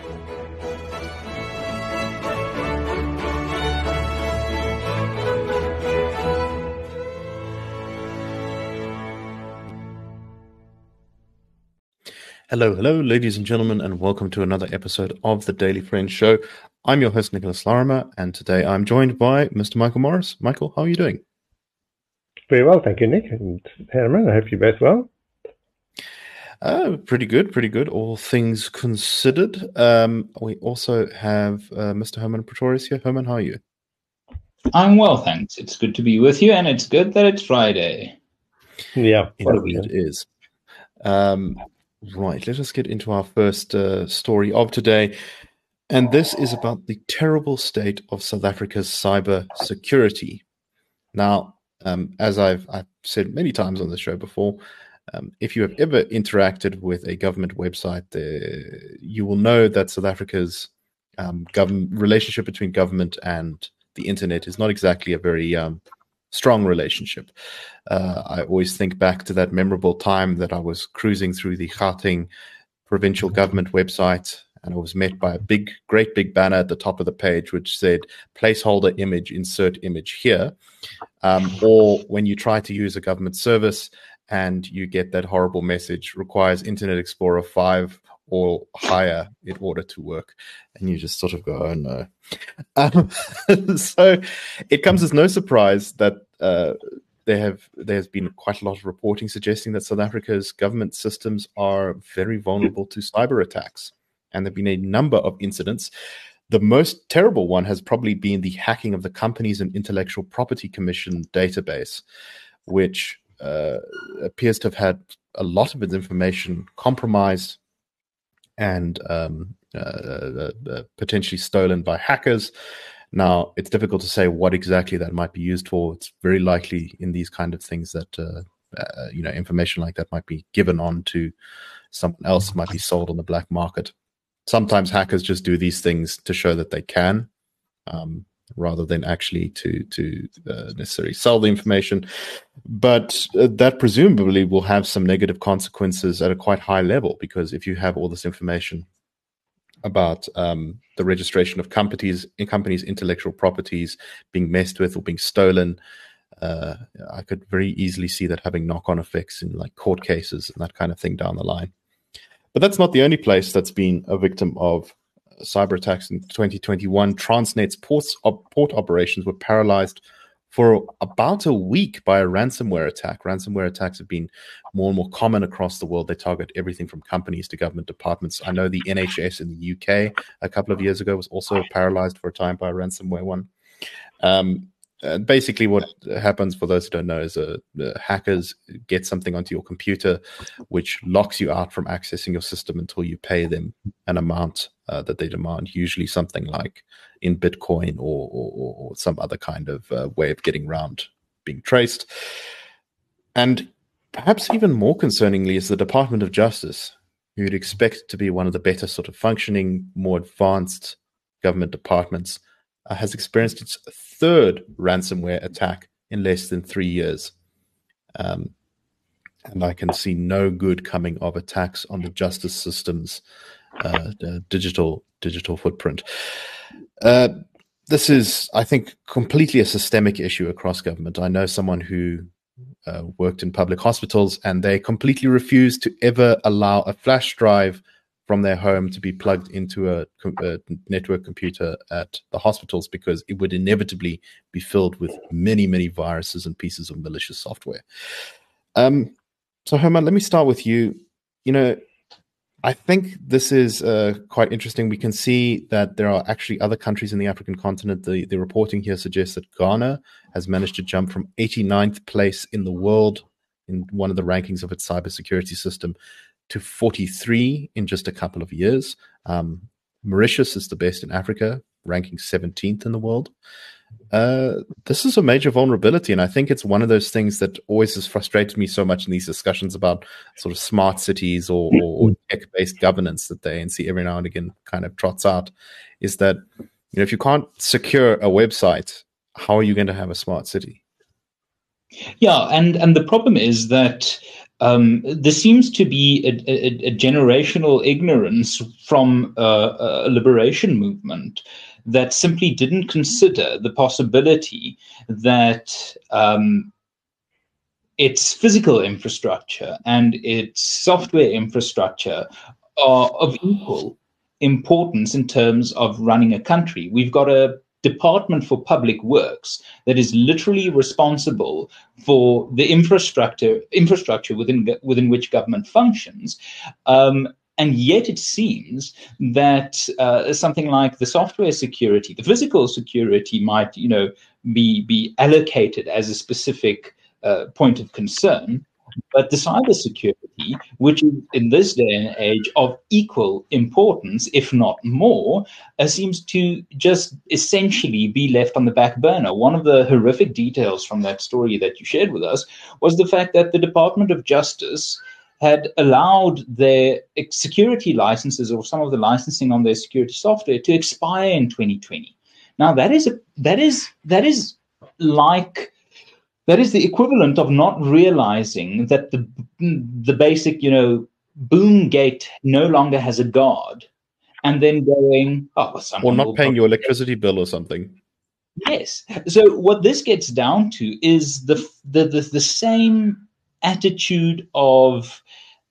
Hello, ladies and gentlemen, and welcome to another episode of the Daily Friends Show. I'm your host, Nicholas Larimer, and today I'm joined by Mr. Michael Morris. Michael, how are you doing? Very well, thank you, Nick. And Herman, I hope you're both well. Pretty good, all things considered. We also have Mr. Herman Pretorius here. Herman, how are you? I'm well, thanks. It's good to be with you, and it's good that it's Friday. Yeah, it is. Right, let us get into our first story of today. And this is about the terrible state of South Africa's cyber security. Now, as I've said many times on the show before, if you have ever interacted with a government website, you will know that South Africa's relationship between government and the internet is not exactly a very strong relationship. I always think back to that memorable time that I was cruising through the Gauteng provincial government website, and I was met by a great big banner at the top of the page which said, placeholder image, insert image here. Or when you try to use a government service and you get that horrible message, requires Internet Explorer 5 or higher in order to work. And you just sort of go, oh no. So it comes as no surprise that there's been quite a lot of reporting suggesting that South Africa's government systems are very vulnerable to cyber attacks. And there have been a number of incidents. The most terrible one has probably been the hacking of the Companies and Intellectual Property Commission database, which appears to have had a lot of its information compromised and potentially stolen by hackers. Now, it's difficult to say what exactly that might be used for. It's very likely in these kind of things that information like that might be given on to someone else, might be sold on the black market. Sometimes hackers just do these things to show that they can, rather than actually to necessarily sell the information. But that presumably will have some negative consequences at a quite high level, because if you have all this information about the registration of companies' intellectual properties being messed with or being stolen, I could very easily see that having knock-on effects in like court cases and that kind of thing down the line. But that's not the only place that's been a victim of cyber attacks. In 2021, Transnet's port operations were paralyzed for about a week by a ransomware attack. Ransomware attacks have been more and more common across the world. They target everything from companies to government departments. I know the NHS in the UK a couple of years ago was also paralyzed for a time by a ransomware one. Basically what happens, for those who don't know, is hackers get something onto your computer which locks you out from accessing your system until you pay them an amount that they demand, usually something like in Bitcoin or some other kind of way of getting around being traced. And perhaps even more concerningly is the Department of Justice, who you'd expect to be one of the better sort of functioning, more advanced government departments, has experienced its third ransomware attack in less than 3 years. And I can see no good coming of attacks on the justice system's digital footprint. This is, I think, completely a systemic issue across government. I know someone who worked in public hospitals, and they completely refused to ever allow a flash drive from their home to be plugged into a network computer at the hospitals, because it would inevitably be filled with many, many viruses and pieces of malicious software. So, Herman, let me start with you. I think this is quite interesting. We can see that there are actually other countries in the African continent. The reporting here suggests that Ghana has managed to jump from 89th place in the world in one of the rankings of its cybersecurity system to 43 in just a couple of years. Mauritius is the best in Africa, ranking 17th in the world. This is a major vulnerability, and I think it's one of those things that always has frustrated me so much in these discussions about sort of smart cities or tech-based governance that the ANC every now and again kind of trots out, is that if you can't secure a website, how are you going to have a smart city? Yeah, and the problem is that there seems to be a generational ignorance from a liberation movement that simply didn't consider the possibility that its physical infrastructure and its software infrastructure are of equal importance in terms of running a country. We've got a Department for Public Works that is literally responsible for the infrastructure within which government functions. And yet it seems that something like the software security, the physical security might, be allocated as a specific point of concern. But the cybersecurity, which is in this day and age of equal importance, if not more, seems to just essentially be left on the back burner. One of the horrific details from that story that you shared with us was the fact that the Department of Justice had allowed their security licenses, or some of the licensing on their security software, to expire in 2020. Now that is the equivalent of not realizing that the basic, boom gate no longer has a guard, and then going, or not paying your electricity bill or something. Yes. So what this gets down to is the same attitude of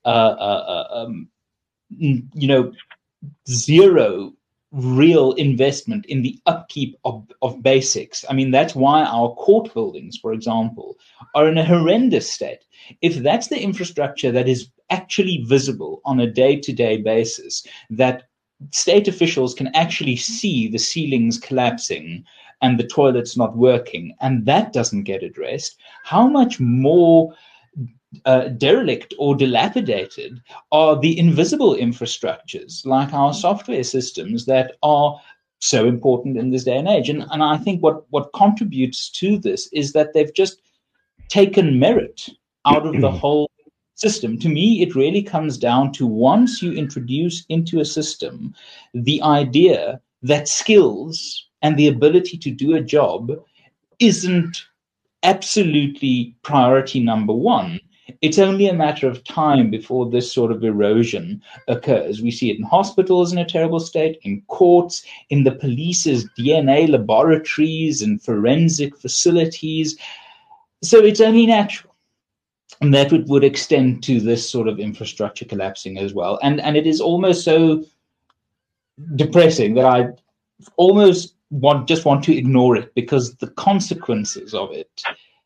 zero real investment in the upkeep of basics. I mean, that's why our court buildings, for example, are in a horrendous state. If that's the infrastructure that is actually visible on a day-to-day basis, that state officials can actually see the ceilings collapsing and the toilets not working, and that doesn't get addressed, how much more derelict or dilapidated are the invisible infrastructures like our software systems that are so important in this day and age. And I think what contributes to this is that they've just taken merit out of the whole system. To me, it really comes down to, once you introduce into a system the idea that skills and the ability to do a job isn't absolutely priority number one, it's only a matter of time before this sort of erosion occurs. We see it in hospitals in a terrible state, in courts, in the police's DNA laboratories and forensic facilities. So it's only natural. And that would extend to this sort of infrastructure collapsing as well. And it is almost so depressing that I almost want to ignore it, because the consequences of it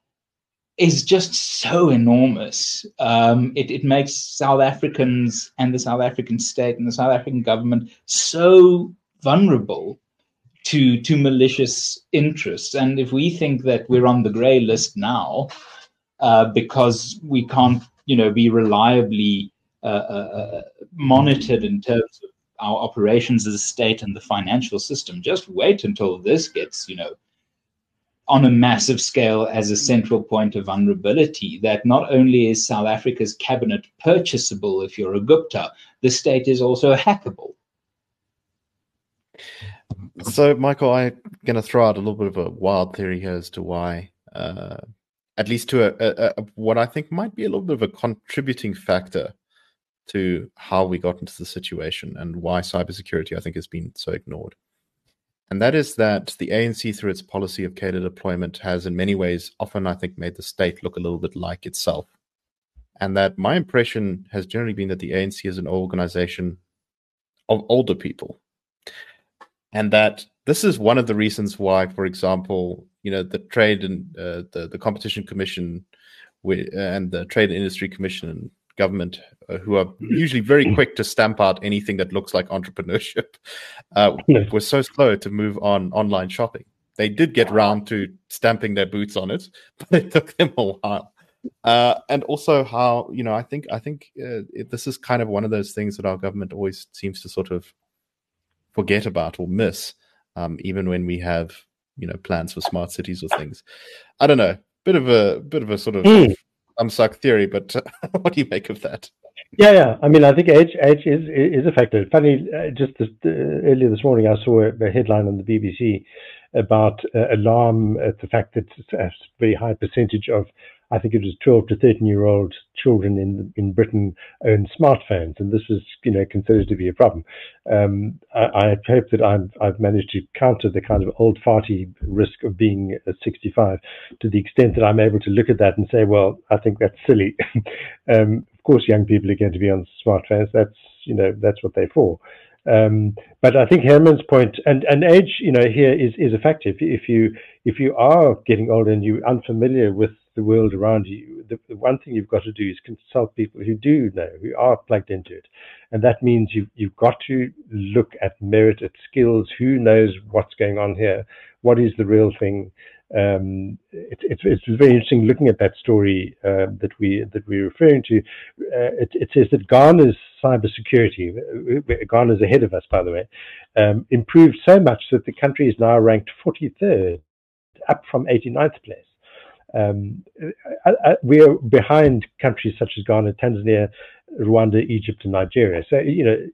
is just so enormous. It makes South Africans and the South African state and the South African government so vulnerable to malicious interests. And if we think that we're on the grey list now because we can't, be reliably monitored in terms of our operations as a state and the financial system, just wait until this gets, on a massive scale as a central point of vulnerability, that not only is South Africa's cabinet purchasable if you're a Gupta, the state is also hackable. So, Michael, I'm going to throw out a little bit of a wild theory here as to why, at least to what I think might be a little bit of a contributing factor to how we got into the situation and why cybersecurity, I think, has been so ignored. And that is that the ANC, through its policy of cadre deployment, has in many ways often, I think, made the state look a little bit like itself. And that my impression has generally been that the ANC is an organization of older people. And that this is one of the reasons why, for example, the Trade and the Competition Commission and the Trade and Industry Commission and government, who are usually very quick to stamp out anything that looks like entrepreneurship, were so slow to move on online shopping. They did get round to stamping their boots on it, but it took them a while. And also how, I think this is kind of one of those things that our government always seems to sort of forget about or miss, even when we have, plans for smart cities or things. I don't know, bit of a sort of suck theory, but what do you make of that? Yeah. I mean, I think age is a factor. Funny, just earlier this morning, I saw a headline on the BBC about alarm at the fact that a very high percentage of I think it was 12 to 13-year-old children in Britain own smartphones, and this was, considered to be a problem. I hope that I've managed to counter the kind of old farty risk of being 65 to the extent that I'm able to look at that and say, well, I think that's silly. Of course, young people are going to be on smartphones. That's what they're for. But I think Herman's point and age, here is a factor. If you are getting older and you're unfamiliar with the world around you, the one thing you've got to do is consult people who do know, who are plugged into it, and that means you've got to look at merit, at skills. Who knows what's going on here? What is the real thing? It's very interesting looking at that story that we're referring to. It says that Ghana's cybersecurity, Ghana's ahead of us, by the way, improved so much that the country is now ranked 43rd, up from 89th place. We are behind countries such as Ghana, Tanzania, Rwanda, Egypt, and Nigeria. So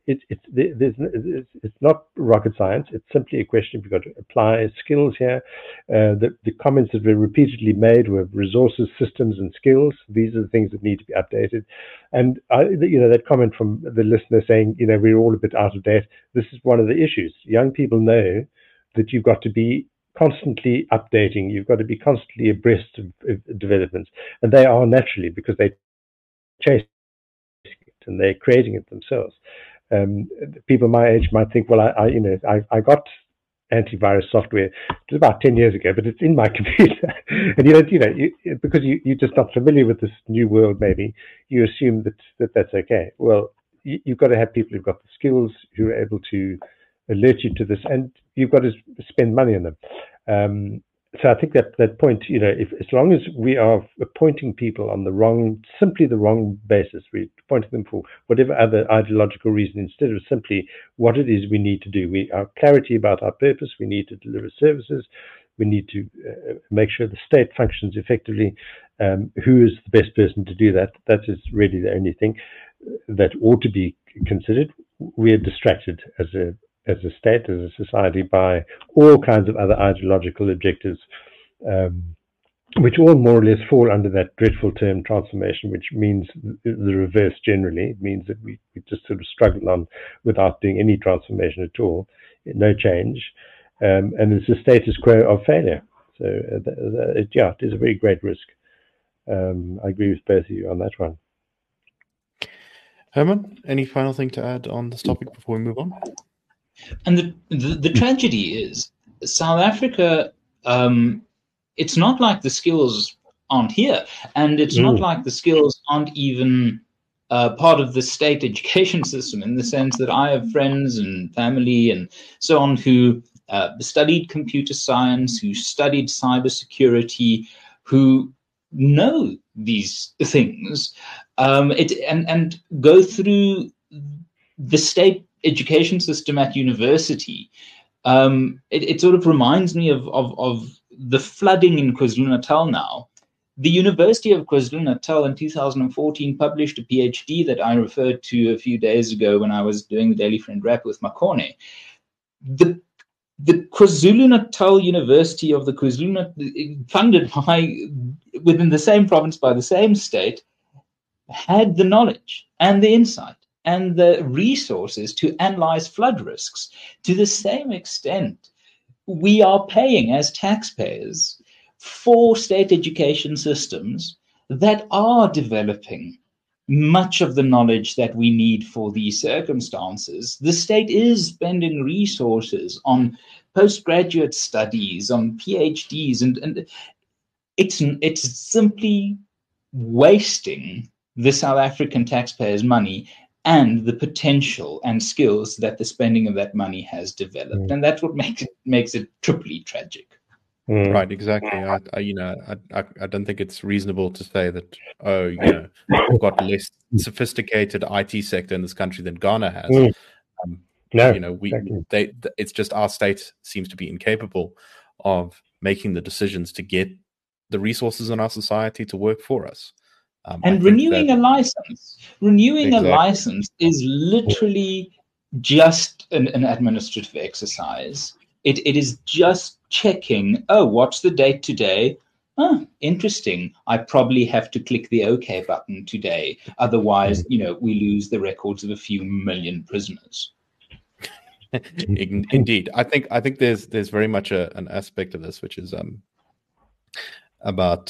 it's not rocket science. It's simply a question. We've got to apply skills here. The comments that were repeatedly made were resources, systems, and skills. These are the things that need to be updated. And that comment from the listener saying, we're all a bit out of date. This is one of the issues. Young people know that you've got to be constantly updating. You've got to be constantly abreast of developments, and they are naturally, because they chase it and they're creating it themselves. People my age might think, well, I got antivirus software. It was about 10 years ago, but it's in my computer, and because you're just not familiar with this new world. Maybe you assume that's okay. Well, you've got to have people who've got the skills, who are able to alert you to this, and you've got to spend money on them. So I think that point, as long as we are appointing people on simply the wrong basis, we're appointing them for whatever other ideological reason, instead of simply what it is we need to do. Our clarity about our purpose, we need to deliver services, we need to make sure the state functions effectively. Who is the best person to do that? That is really the only thing that ought to be considered. We are distracted as a state, as a society, by all kinds of other ideological objectives, which all more or less fall under that dreadful term transformation, which means the reverse generally. It means that we just sort of struggle on without doing any transformation at all, no change, and it's a status quo of failure. So it is a very great risk. I agree with both of you on that one. Herman, any final thing to add on this topic before we move on? And the tragedy is, South Africa, it's not like the skills aren't here, and it's not like the skills aren't even part of the state education system, in the sense that I have friends and family and so on who studied computer science, who studied cybersecurity, who know these things, and go through the state education system at university. It sort of reminds me of the flooding in KwaZulu-Natal now. The University of KwaZulu-Natal in 2014 published a PhD that I referred to a few days ago when I was doing the Daily Friend Wrap with Makone. The KwaZulu-Natal University of the KwaZulu-Natal, funded within the same province by the same state, had the knowledge and the insight and the resources to analyze flood risks. To the same extent, we are paying as taxpayers for state education systems that are developing much of the knowledge that we need for these circumstances. The state is spending resources on postgraduate studies, on PhDs, and it's simply wasting the South African taxpayers' money and the potential and skills that the spending of that money has developed. And that's what makes it triply tragic. Right, exactly. I don't think it's reasonable to say that, we've got less sophisticated IT sector in this country than Ghana has. It's just our state seems to be incapable of making the decisions to get the resources in our society to work for us. And renewing a license is literally just an administrative exercise. It is just checking, what's the date today? interesting. I probably have to click the OK button today. Otherwise, we lose the records of a few million prisoners. Indeed. I think there's very much an aspect of this, which is about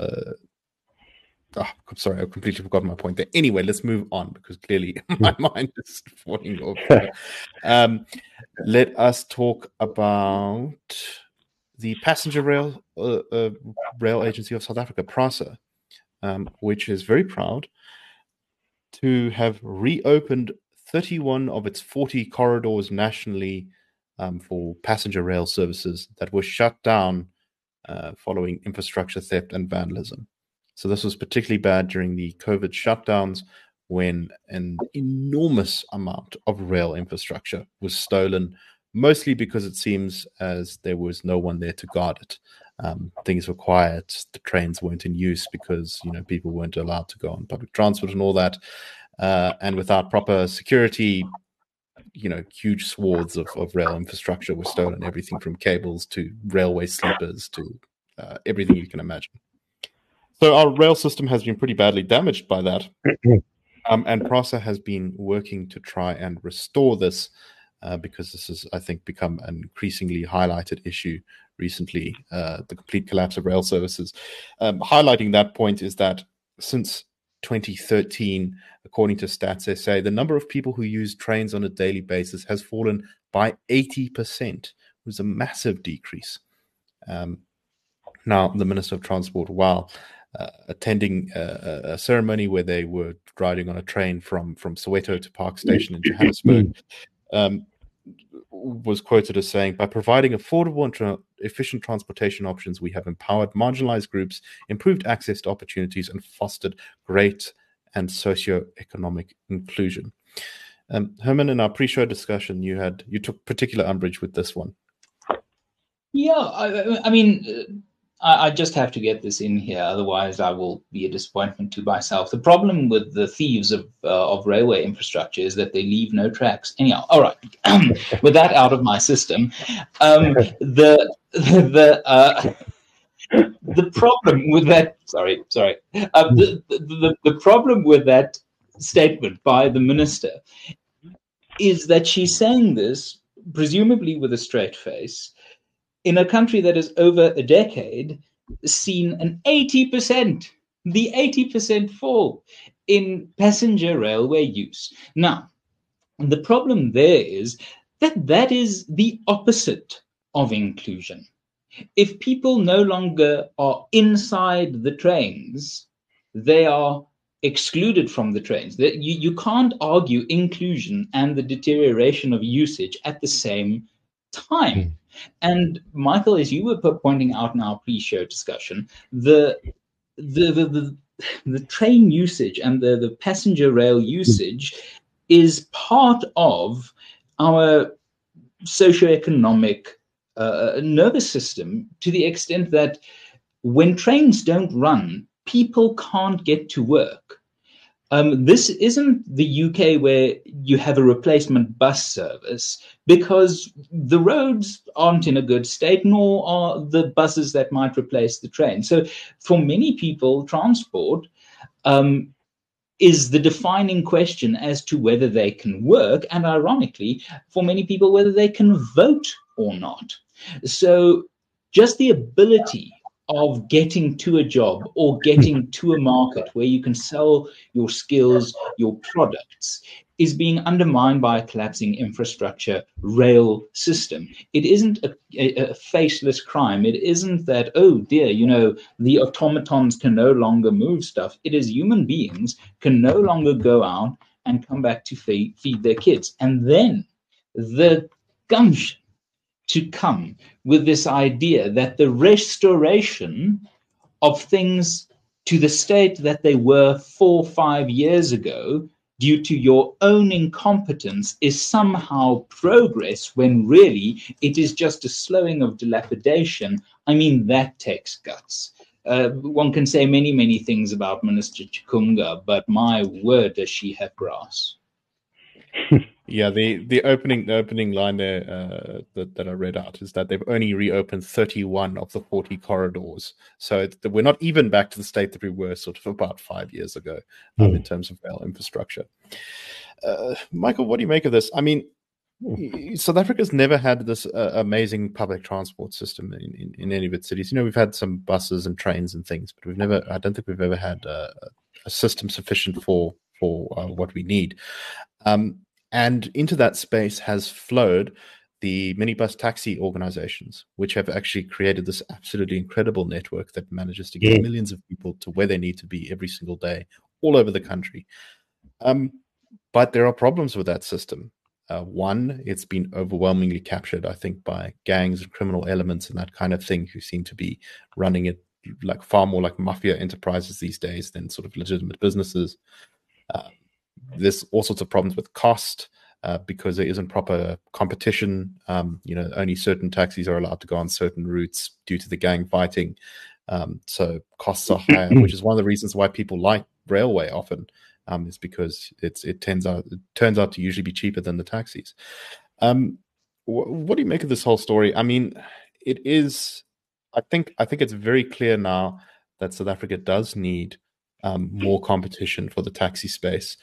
I'm sorry, I completely forgot my point there. Anyway, let's move on, because clearly my mind is falling off. Let us talk about the Passenger Rail Agency of South Africa, PRASA, which is very proud to have reopened 31 of its 40 corridors nationally for passenger rail services that were shut down following infrastructure theft and vandalism. So this was particularly bad during the COVID shutdowns, when an enormous amount of rail infrastructure was stolen, mostly because it seems as there was no one there to guard it. Things were quiet. The trains weren't in use because people weren't allowed to go on public transport and all that. And without proper security, huge swaths of rail infrastructure were stolen. Everything from cables to railway sleepers to everything you can imagine. So our rail system has been pretty badly damaged by that. And PRASA has been working to try and restore this, because this has, I think, become an increasingly highlighted issue recently, the complete collapse of rail services. Highlighting that point is that since 2013, according to Stats SA, the number of people who use trains on a daily basis has fallen by 80%. It was a massive decrease. Now, the Minister of Transport, while attending a ceremony where they were riding on a train from Soweto to Park Station in Johannesburg, was quoted as saying, "By providing affordable and efficient transportation options, we have empowered marginalized groups, improved access to opportunities, and fostered great and socio-economic inclusion." Herman, in our pre-show discussion, you took particular umbrage with this one. Yeah, I mean, I just have to get this in here, otherwise I will be a disappointment to myself. The problem with the thieves of railway infrastructure is that they leave no tracks. Anyhow, all right. With that out of my system, the problem with that. The problem with that statement by the minister is that she's saying this presumably with a straight face, in a country that has over a decade seen an 80% fall in passenger railway use. Now, the problem there is that is the opposite of inclusion. If people no longer are inside the trains, they are excluded from the trains. You can't argue inclusion and the deterioration of usage at the same time. And Michael, as you were pointing out in our pre-show discussion, the train usage and the passenger rail usage is part of our socioeconomic nervous system, to the extent that when trains don't run, people can't get to work. This isn't the UK where you have a replacement bus service, because the roads aren't in a good state, nor are the buses that might replace the train. So for many people, transport is the defining question as to whether they can work, and ironically, for many people, whether they can vote or not. So just the ability of getting to a job or getting to a market where you can sell your skills, your products, is being undermined by a collapsing infrastructure rail system. It isn't a faceless crime. It isn't that, oh dear, the automatons can no longer move stuff. It is human beings can no longer go out and come back to feed their kids. And then the gumption to come with this idea that the restoration of things to the state that they were 4 or 5 years ago due to your own incompetence is somehow progress, when really it is just a slowing of dilapidation. I mean, that takes guts. One can say many, many things about Minister Chikunga, but my word, does she have grass. Yeah, the opening line there that I read out is that they've only reopened 31 of the 40 corridors. So we're not even back to the state that we were sort of about 5 years ago in terms of rail infrastructure. Michael, what do you make of this? I mean, South Africa's never had this amazing public transport system in any of its cities. You know, we've had some buses and trains and things, but I don't think we've ever had a system sufficient for what we need. And into that space has flowed the minibus taxi organizations, which have actually created this absolutely incredible network that manages to get millions of people to where they need to be every single day, all over the country. But there are problems with that system. One, it's been overwhelmingly captured, I think, by gangs and criminal elements and that kind of thing, who seem to be running it like far more like mafia enterprises these days than sort of legitimate businesses. There's all sorts of problems with cost because there isn't proper competition. Only certain taxis are allowed to go on certain routes due to the gang fighting. So costs are higher, which is one of the reasons why people like railway often, is because it turns out to usually be cheaper than the taxis. What do you make of this whole story? I mean, it is. I think it's very clear now that South Africa does need more competition for the taxi space.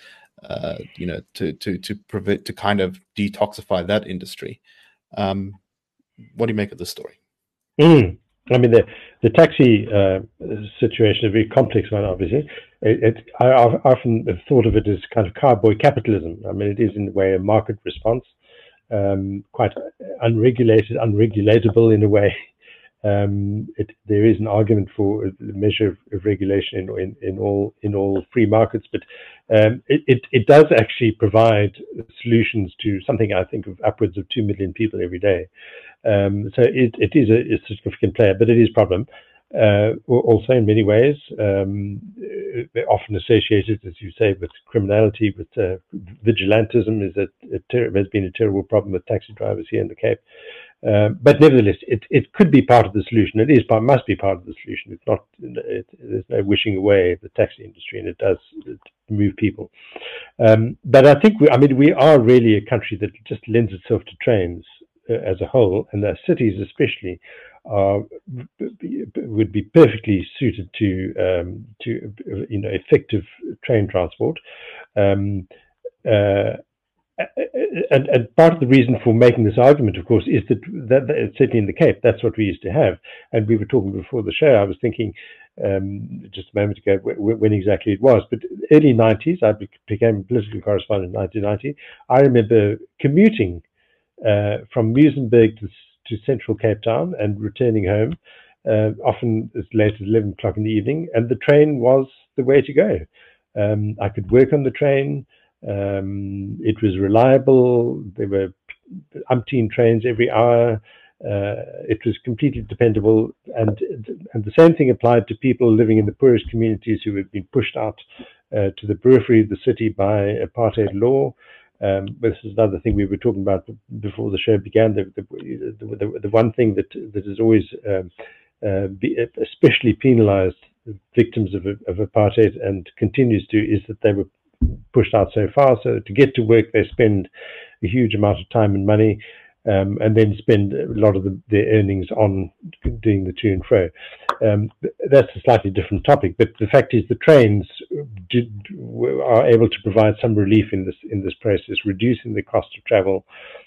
To kind of detoxify that industry. What do you make of this story? I mean, the taxi situation is a very complex one, obviously. I often have thought of it as kind of cowboy capitalism. I mean, it is in a way a market response, quite unregulatable in a way. There is an argument for a measure of regulation in all free markets, but it does actually provide solutions to something I think of upwards of 2 million people every day. So it is a significant player, but it is a problem. Also, in many ways, they're often associated, as you say, with criminality, with vigilantism. Has been a terrible problem with taxi drivers here in the Cape. But nevertheless, it could be part of the solution. Must be part of the solution. It's not. There's no wishing away the taxi industry, and it does move people. But I think we are really a country that just lends itself to trains as a whole, and the cities especially would be perfectly suited to effective train transport. And part of the reason for making this argument, of course, is that certainly in the Cape, that's what we used to have. And we were talking before the show, I was thinking just a moment ago when exactly it was, but early 90s, I became a political correspondent in 1990. I remember commuting from Muizenberg to central Cape Town and returning home, often as late as 11 o'clock in the evening, and the train was the way to go. I could work on the train. It was reliable. There were umpteen trains every hour. It was completely dependable, and the same thing applied to people living in the poorest communities who had been pushed out to the periphery of the city by apartheid law. This is another thing we were talking about before the show began. The one thing that has always especially penalized victims of apartheid and continues to is that they were pushed out so far. So to get to work, they spend a huge amount of time and money, and then spend a lot of their earnings on doing the to and fro. That's a slightly different topic, but the fact is the trains are able to provide some relief in this process, reducing the cost of travel.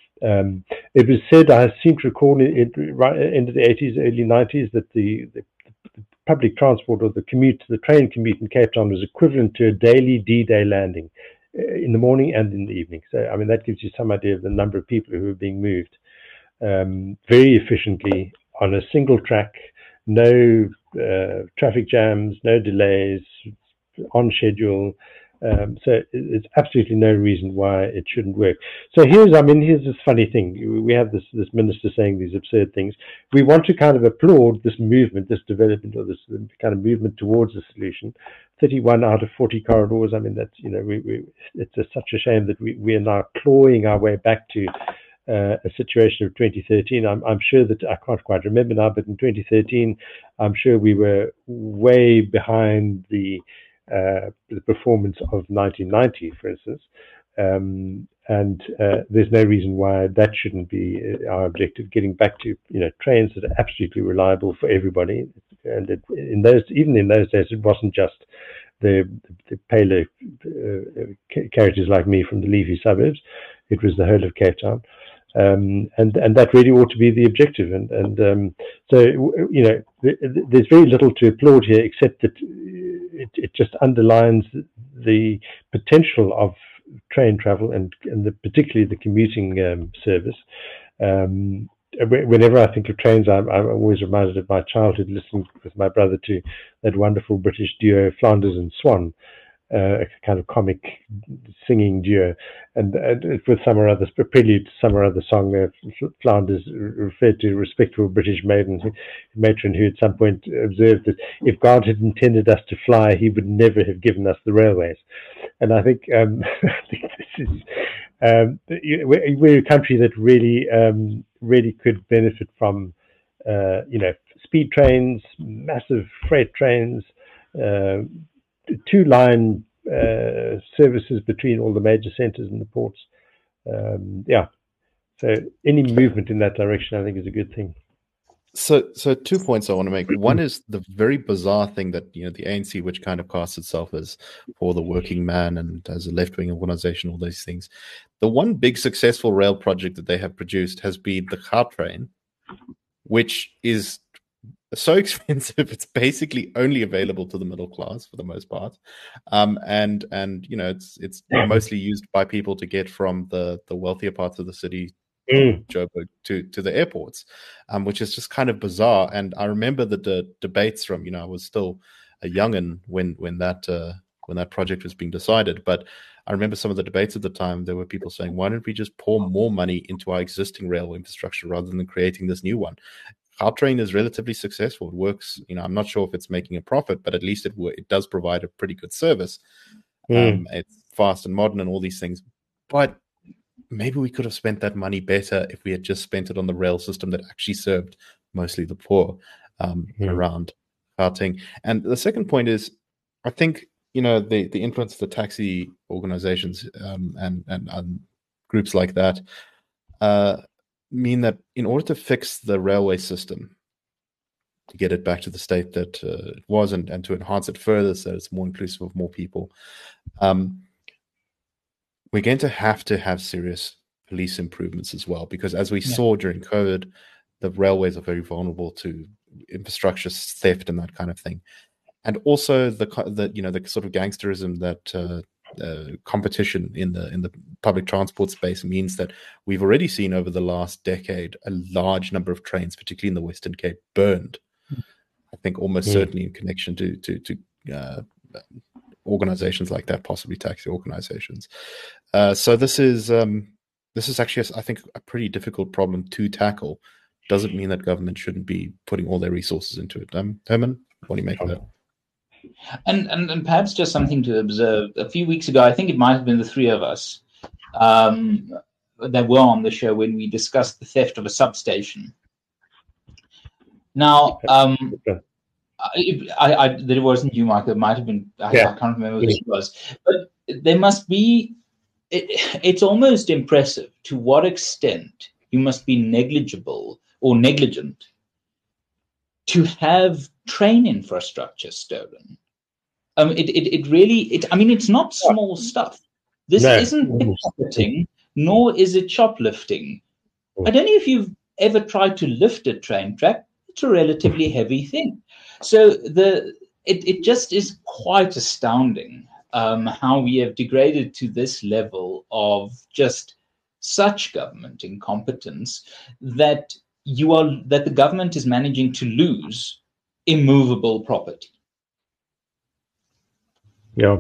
It was said, I seem to recall it right end of the 80s, early 90s, that the public transport or the train commute in Cape Town was equivalent to a daily D-Day landing in the morning and in the evening. So, I mean, that gives you some idea of the number of people who are being moved very efficiently on a single track, no traffic jams, no delays, on schedule. So it's absolutely no reason why it shouldn't work. So here's this funny thing. We have this minister saying these absurd things. We want to kind of applaud this movement, this development, or this kind of movement towards a solution. 31 out of 40 corridors. I mean, that's, it's such a shame that we are now clawing our way back to a situation of 2013. I'm sure that I can't quite remember now, but in 2013, I'm sure we were way behind the performance of 1990, for instance. and there's no reason why that shouldn't be our objective. Getting back to trains that are absolutely reliable for everybody, and even in those days, it wasn't just the paler characters like me from the leafy suburbs. It was the whole of Cape Town. And that really ought to be the objective. So there's very little to applaud here, except that it just underlines the potential of train travel and particularly the commuting service. Whenever I think of trains, I'm always reminded of my childhood listening with my brother to that wonderful British duo Flanders and Swan, a kind of comic singing duo, and with some or other prelude to some or other song. Flanders referred to a respectable British matron who at some point observed that if God had intended us to fly, he would never have given us the railways. And I think, this is we're a country that really could benefit from speed trains, massive freight trains, two-line services between all the major centres and the ports. So any movement in that direction, I think, is a good thing. So 2 points I want to make. One is the very bizarre thing that the ANC, which kind of casts itself as for the working man and as a left-wing organization, all those things. The one big successful rail project that they have produced has been the Gautrain, which is so expensive it's basically only available to the middle class for the most part, and it's mostly used by people to get from the wealthier parts of the city, Joburg, to the airports, which is just kind of bizarre. And I remember the debates from I was still a young'un when that project was being decided, but I remember some of the debates at the time. There were people saying, why don't we just pour more money into our existing rail infrastructure rather than creating this new one? Gautrain is relatively successful. It works. I'm not sure if it's making a profit, but at least it does provide a pretty good service. It's fast and modern and all these things. But maybe we could have spent that money better if we had just spent it on the rail system that actually served mostly the poor around Gauteng. And the second point is, I think the influence of the taxi organizations and groups like that mean that in order to fix the railway system, to get it back to the state that it was and to enhance it further so it's more inclusive of more people, we're going to have serious police improvements as well, because as we saw during COVID, the railways are very vulnerable to infrastructure theft and that kind of thing. And also the sort of gangsterism that competition in the public transport space means that we've already seen over the last decade a large number of trains, particularly in the Western Cape, burned. I think almost certainly in connection to organizations like that, possibly taxi organizations. So this is actually, I think, a pretty difficult problem to tackle. Doesn't mean that government shouldn't be putting all their resources into it. Herman, what do you make of that? And perhaps just something to observe. A few weeks ago, I think it might have been the three of us that were on the show when we discussed the theft of a substation. Now, it wasn't you, Michael. It might have been. I can't remember who it was. But there must be. It's almost impressive to what extent you must be negligible or negligent to have train infrastructure stolen. It really. I mean, it's not small stuff. This isn't pickpocketing, nor is it shoplifting. I don't know if you've ever tried to lift a train track. It's a relatively heavy thing. So it just is quite astounding how we have degraded to this level of just such government incompetence that the government is managing to lose immovable property. Yeah.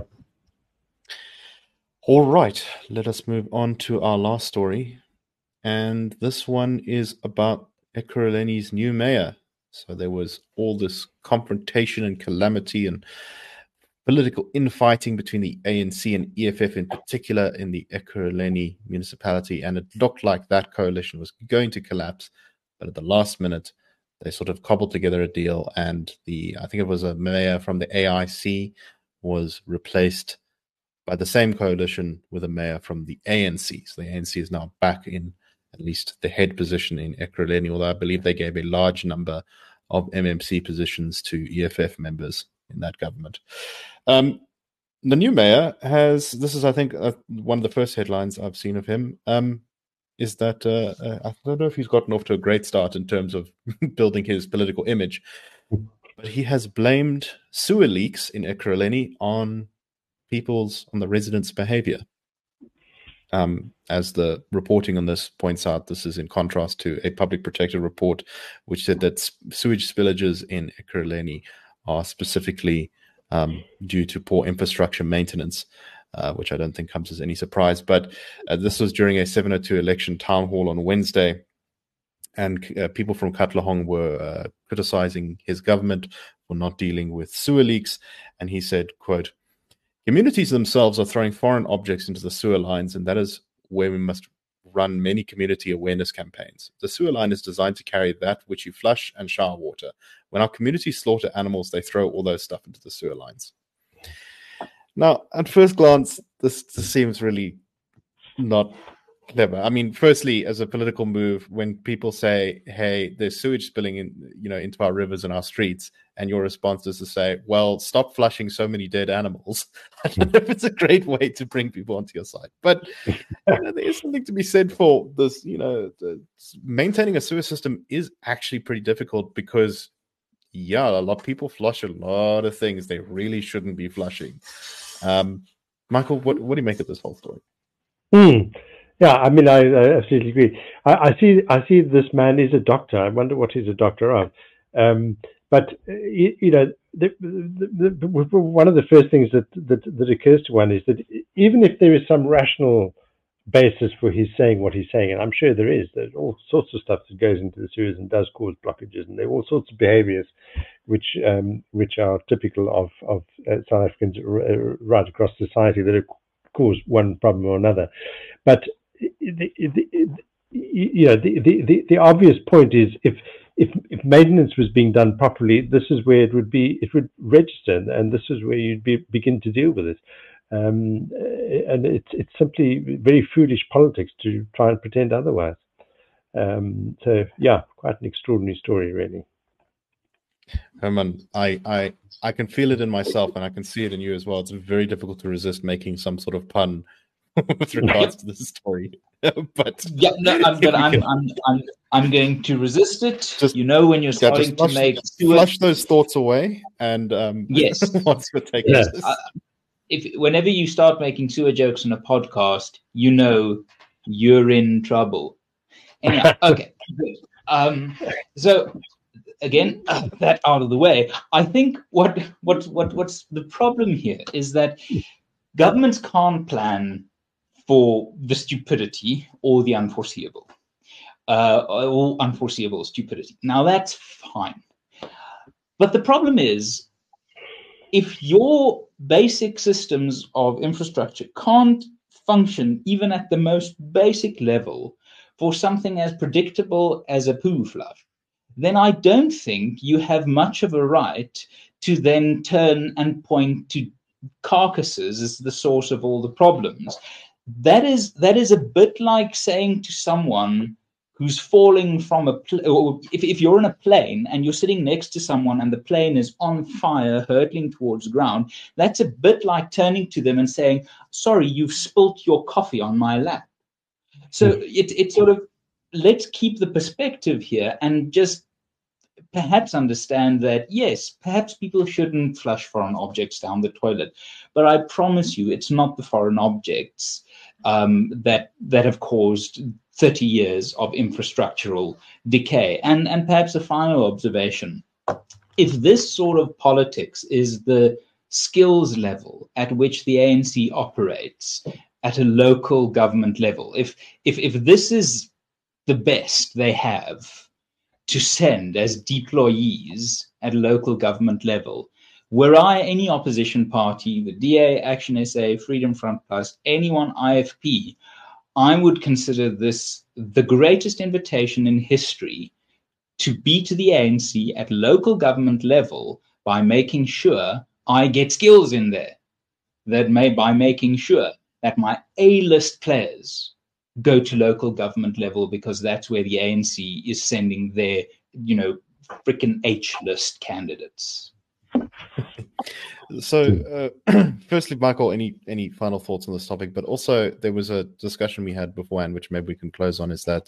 All right, let us move on to our last story. And this one is about Ekurhuleni's new mayor. So there was all this confrontation and calamity and political infighting between the ANC and EFF in particular in the Ekurhuleni municipality. And it looked like that coalition was going to collapse. But at the last minute, they sort of cobbled together a deal. And I think it was a mayor from the AIC was replaced by the same coalition with a mayor from the ANC. So the ANC is now back in at least the head position in Ekurhuleni, although I believe they gave a large number of MMC positions to EFF members in that government. The new mayor has, this is, I think, one of the first headlines I've seen of him, is that I don't know if he's gotten off to a great start in terms of building his political image, but he has blamed sewer leaks in Ekurhuleni on the residents' behavior. As the reporting on this points out, this is in contrast to a public protector report which said that sewage spillages in Ekurhuleni are specifically due to poor infrastructure maintenance, which I don't think comes as any surprise. But this was during a 702 election town hall on Wednesday, and people from Katlehong were criticizing his government for not dealing with sewer leaks. And he said, quote, "Communities themselves are throwing foreign objects into the sewer lines, and that is where we must run many community awareness campaigns. The sewer line is designed to carry that which you flush and shower water. When our communities slaughter animals, they throw all those stuff into the sewer lines." Now, at first glance, this seems really not clever. I mean, firstly, as a political move, when people say, "Hey, there's sewage spilling into our rivers and our streets," and your response is to say, "Well, stop flushing so many dead animals," I don't know if it's a great way to bring people onto your side. But there is something to be said for this. Maintaining a sewer system is actually pretty difficult because, a lot of people flush a lot of things they really shouldn't be flushing. Michael, what do you make of this whole story? Yeah, I mean, I absolutely agree. I see this man is a doctor. I wonder what he's a doctor of. But one of the first things that occurs to one is that even if there is some rational basis for his saying what he's saying, and I'm sure there's all sorts of stuff that goes into the sewers and does cause blockages, and there are all sorts of behaviours which are typical of South Africans right across society that have caused one problem or another. But the obvious point is if maintenance was being done properly, this is where it would register, and this is where you'd begin to deal with it. And it's simply very foolish politics to try and pretend otherwise. So yeah, quite an extraordinary story, really. Herman, I can feel it in myself, and I can see it in you as well. It's very difficult to resist making some sort of pun with regards to this story. But yeah, no, I'm going to resist it. Just, when you're starting to make flush those thoughts away, and yes, what's your take? Yes. Whenever you start making sewer jokes on a podcast, you're in trouble. Anyhow, okay. So again, that out of the way, I think what's the problem here is that governments can't plan for the stupidity or the unforeseeable, or unforeseeable stupidity. Now that's fine, but the problem is, if your basic systems of infrastructure can't function even at the most basic level for something as predictable as a poo flush, then I don't think you have much of a right to then turn and point to carcasses as the source of all the problems. That is a bit like saying to someone who's falling from or if you're in a plane and you're sitting next to someone and the plane is on fire, hurtling towards the ground, that's a bit like turning to them and saying, "Sorry, you've spilt your coffee on my lap." So it's sort of, let's keep the perspective here and just perhaps understand that, yes, perhaps people shouldn't flush foreign objects down the toilet, but I promise you it's not the foreign objects that have caused 30 years of infrastructural decay. And perhaps a final observation, if this sort of politics is the skills level at which the ANC operates at a local government level, if this is the best they have to send as deployees at a local government level, were I any opposition party, the DA, Action SA, Freedom Front Plus, anyone IFP, I would consider this the greatest invitation in history to beat the ANC at local government level by making sure I get skills in there. by making sure that my A-list players go to local government level, because that's where the ANC is sending their, freaking H-list candidates. So, firstly, Michael, any final thoughts on this topic? But also, there was a discussion we had beforehand, which maybe we can close on, is that,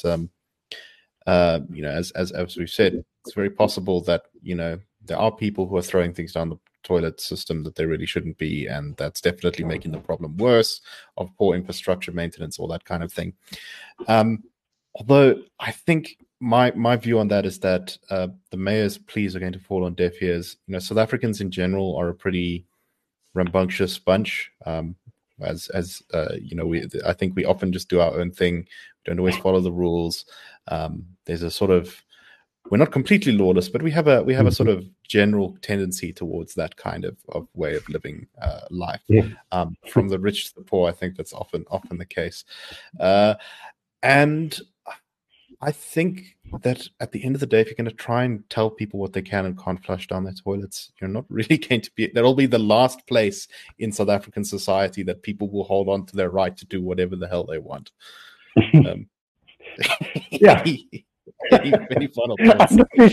as we've said, it's very possible that, there are people who are throwing things down the toilet system that they really shouldn't be, and that's definitely making the problem worse, of poor infrastructure maintenance, all that kind of thing. Although I think my view on that is that the mayor's pleas are going to fall on deaf ears. South Africans in general are a pretty rambunctious bunch. I think we often just do our own thing. We don't always follow the rules. There's a sort of, we're not completely lawless, but we have a sort of general tendency towards that kind of way of living life. From the rich to the poor, I think that's often the case. And I think that at the end of the day, if you're going to try and tell people what they can and can't flush down their toilets, you're not really going to be, that'll be the last place in South African society that people will hold on to their right to do whatever the hell they want. Yeah. Any final thoughts?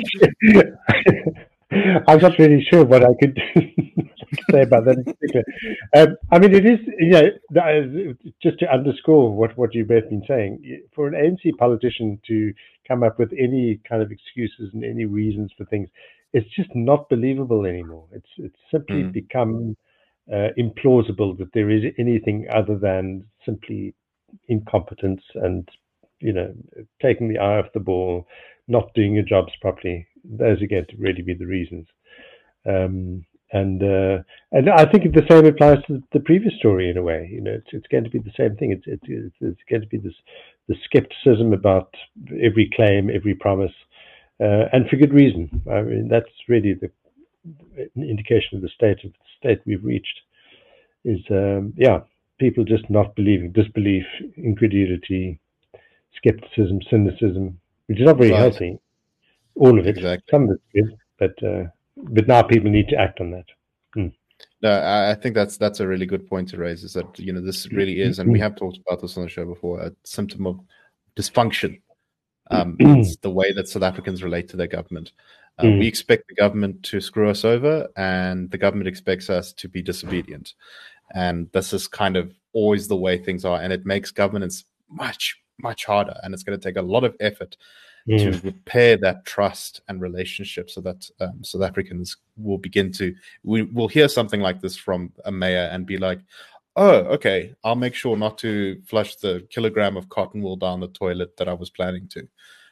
I'm not really sure what I could say about that in particular. It is, just to underscore what you've both been saying, for an ANC politician to come up with any kind of excuses and any reasons for things, it's just not believable anymore. It's simply become implausible that there is anything other than simply incompetence and, taking the eye off the ball, not doing your jobs properly. Those are going to really be the reasons. And I think the same applies to the previous story in a way. It's going to be the same thing. It's going to be the skepticism about every claim, every promise, and for good reason. I mean, that's really the indication of the state we've reached. Is people just not believing, disbelief, incredulity, skepticism, cynicism, which is not very healthy. All of it. Exactly. Some of it's good, but now people need to act on that. No, I think that's a really good point to raise, is that, this really is, and we have talked about this on the show before, a symptom of dysfunction. It's the way that South Africans relate to their government. We expect the government to screw us over, and the government expects us to be disobedient. And this is kind of always the way things are, and it makes governance much, much harder, and it's going to take a lot of effort to repair that trust and relationship, so that South Africans will we'll hear something like this from a mayor and be like, oh, okay, I'll make sure not to flush the kilogram of cotton wool down the toilet that I was planning to,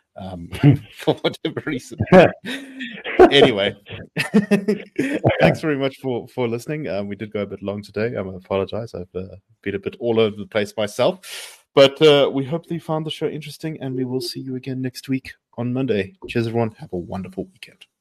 for whatever reason. Anyway, thanks very much for listening. We did go a bit long today. I apologize. I've been a bit all over the place myself. But we hope that you found the show interesting, and we will see you again next week on Monday. Cheers, everyone. Have a wonderful weekend.